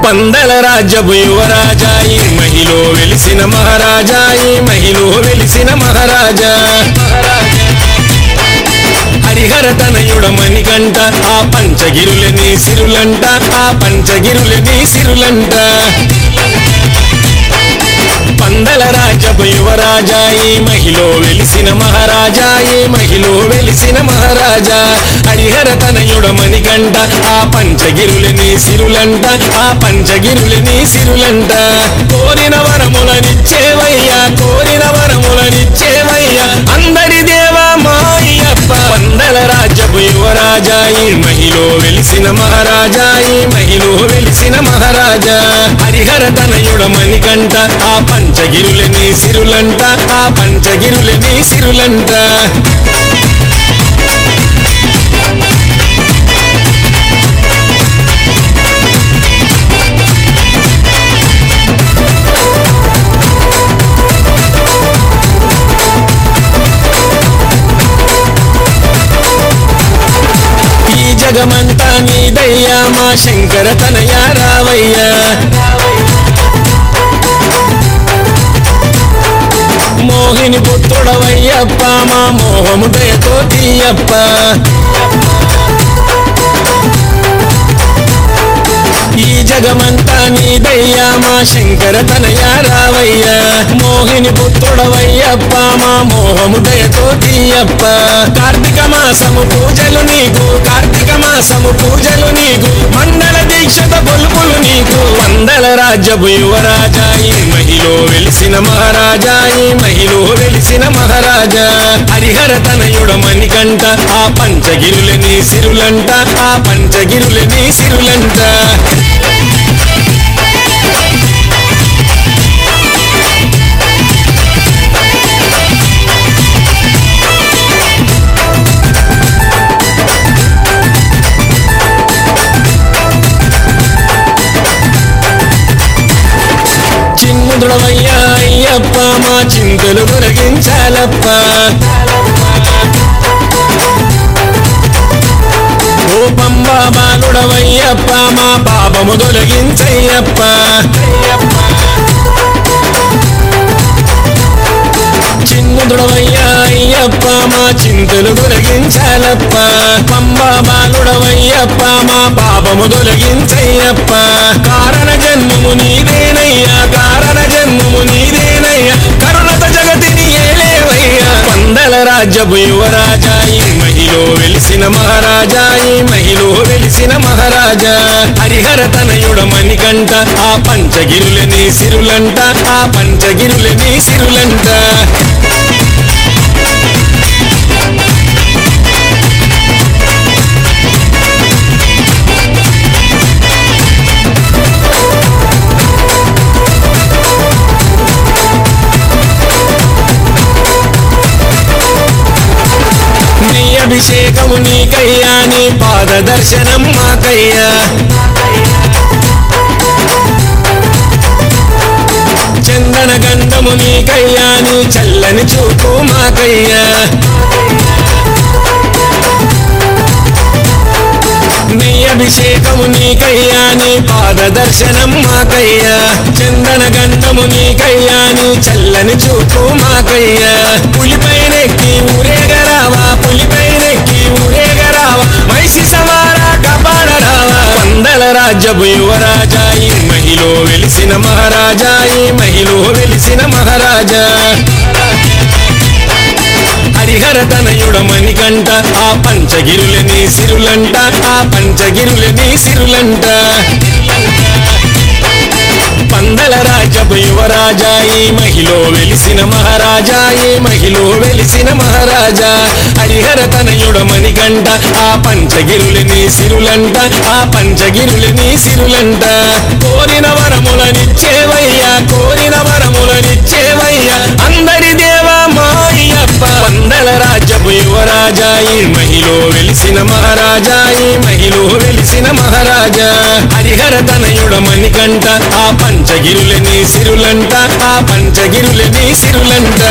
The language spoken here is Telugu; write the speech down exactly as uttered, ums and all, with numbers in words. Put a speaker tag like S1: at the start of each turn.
S1: పందల రాజ్యపు యువరాజాయి మహిలో వెలిసిన మహారాజాయి మహిలో వెలిసిన మహారాజా హరిహర తనయుడ మణికంట ఆ పంచగిరులని సిరులంట ఆ పంచగిరులని సిరులంట పందల రాజ్యపు యువరాజాయి మహిలో వెలిసిన మహారాజాయి మహిలో వెలిసిన మహారాజా హరిహర తనయుడ మణికంట ఆ పంచగిరులని సిరులంట ఆ పంచగిరులని సిరులంట కోరిన వరములనిచ్చేవయ్యా కోరిన వరములనిచ్చేవయ్యా అందరి దేవా మాయప్ప పందల రాజ్యపు యువరాజాయి మహిలో వెలిసిన మహారాజాయి మహిలో వెలిసిన మహారాజా హరిహర తనయుడ మణికంట ఆ పంచగిరులని సిరులంట ఆ పంచగిరులని సిరులంట ఈ జగమంతా నీదయ్యా మా శంకర తనయ రావయ్యా మోహిని పుత్రుడవయ్యప్ప మా మోహము దయతో తీయప్ప ఈ జగమంతా నీదయ్యా మా శంకర తనయ రావయ్యా మోహిని పుత్రుడవయ్యప్ప మా మోహము దయతో తీయప్ప కార్తీక మాసము పూజలు నీకు కార్తీక మాసము పూజలు నీకు మండల దీక్షత బొలుపులు నీకు వందల రాజ్యపు యువరాజాయి మహిలో వెలిసిన మహారాజాయి మహిలో వెలిసిన మహారాజా హరిహర తనయుడ మణికంట ఆ పంచగిరులని సిరులంట ఆ పంచగిరులని సిరులంట చిన్నుదుడవయ్యా అయ్యప్ప మా చింతలు తొలగించాలప్ప ఓ పంబా బాలుడవయ్యప్ప మా పాపము తొలగించయ్యప్ప చిన్నుదుడవయ్యా అయ్యప్ప మా చింతలు తొలగించాలప్ప పంబా బాలుడవయ్యప్ప మా పాపము తొలగించయ్యప్ప కారణ జన్మము నీదేనయ్యా కారణ జన్మము నీదేనయ్యా కరుణత జగతిని ఏలేవయ్యా పందల రాజ్యపు యువరాజాయి మహిలో వెలిసిన మహారాజాయి మహిలో వెలిసిన మహారాజా హరిహర తనయుడ మణికంట ఆ పంచగిరులని సిరులంట ఆ పంచగిరులని సిరులంట అభిషేకము నీకయ్యా నీ పాద దర్శనం మాకయ్యా చందన గంధము నీకయ్యా నీ చల్లని చూపు మాకయ్యా నీ అభిషేకము నీకయ్యా నీ పాద దర్శనం మాకయ్యా చందన గంధము నీకయ్యా నీ చల్లని చూపు మాకయ్యా పులిపైనెక్కి ఊరేగరావా పులిపైనెక్కి ఊరేగరావా మైసి సవారా కపాడరావా వందల రాజ్యపు యువరాజాయి మహిలో వెలిసిన మహారాజాయి మహిలో వెలిసిన మహారాజా హరిహర తనయుడ మణికంట ఆ పంచగిరులని సిరులంట ఆ పంచగిరులని సిరులంట పందల రాజ్యపు యువరాజాయి మహిలో వెలిసిన మహారాజాయి మహిలో వెలిసిన మహారాజా హరిహర తనయుడ మణికంట ఆ పంచగిరులని సిరులంట ఆ పంచగిరులని సిరులంట కోరిన వరములనిచ్చేవయ్యా కోరిన వరములనిచ్చేవయ్యా అందరి దేవా మాయప్ప పందల రాజ్యపు యువరాజాయి మహిలో వెలిసిన మహారాజాయి మహిలో వెలిసిన మహారాజా హరిహర తనయుడ మణికంట ఆ పంచగిరులని సిరులంట ఆ పంచగిరులని సిరులంట